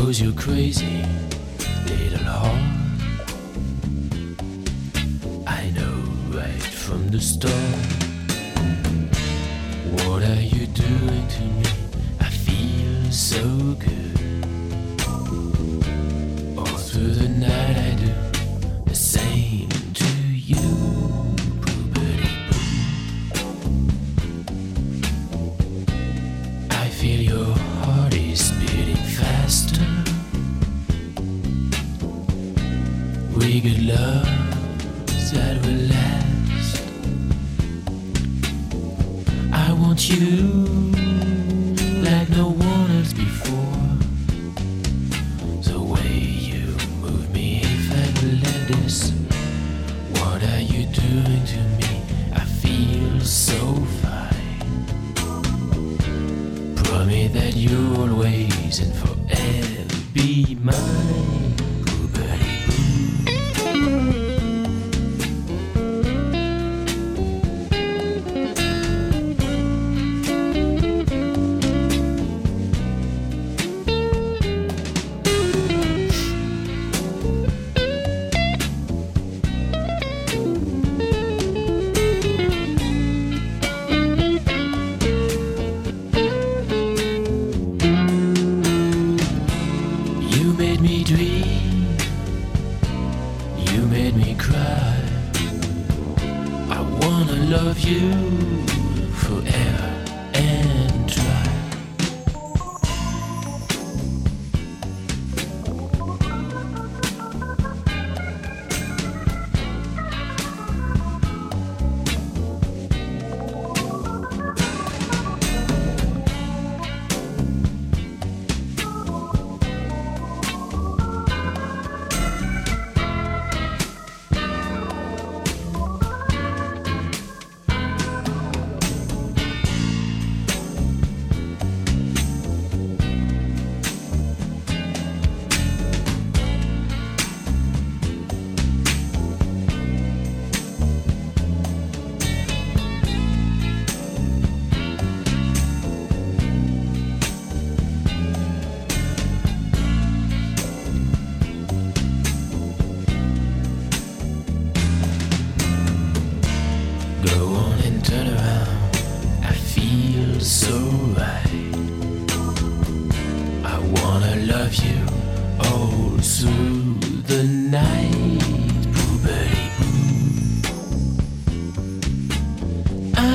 'cause you're crazy, little heart. I know right from the start. What are you doing to me? I feel so good. All through the night I do the same to you. I feel your heart is beating faster. We got love that will last. I want you like no one else before. The way you move me, if I let this. What are you doing to me? I feel so fine. Promise that you'll always and forever be mine. You made me dream, you made me cry. I wanna love you forever and try. Go on and turn around, I feel so right. I wanna love you all through the night. Boobity boo. I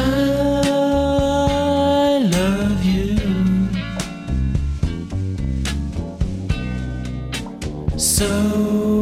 love you so